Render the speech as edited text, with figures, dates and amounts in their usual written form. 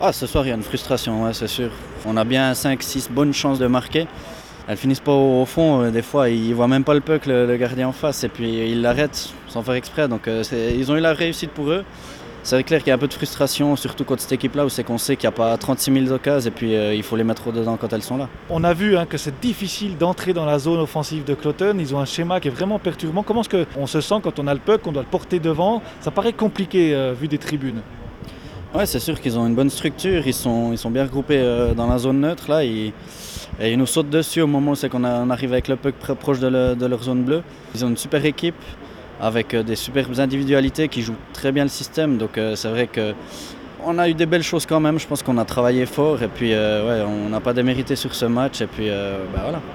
Ah, ce soir, il y a une frustration, ouais, c'est sûr. On a bien 5-6 bonnes chances de marquer. Elles finissent pas au fond, des fois, ils ne voient même pas le puck, le gardien en face, et puis ils l'arrêtent sans faire exprès. Donc ils ont eu la réussite pour eux. C'est clair qu'il y a un peu de frustration, surtout contre cette équipe-là, où c'est qu'on sait qu'il n'y a pas 36 000 occasions, et puis il faut les mettre dedans quand elles sont là. On a vu que c'est difficile d'entrer dans la zone offensive de Cloton. Ils ont un schéma qui est vraiment perturbant. Comment est-ce qu'on se sent quand on a le puck, on doit le porter devant? Ça paraît compliqué vu des tribunes. Ouais, c'est sûr qu'ils ont une bonne structure, ils sont bien regroupés dans la zone neutre là, et ils nous sautent dessus au moment où c'est qu'on arrive avec le puck proche de leur zone bleue. Ils ont une super équipe avec des superbes individualités qui jouent très bien le système, donc c'est vrai qu'on a eu des belles choses quand même. Je pense qu'on a travaillé fort et puis ouais, on n'a pas démérité sur ce match et puis voilà.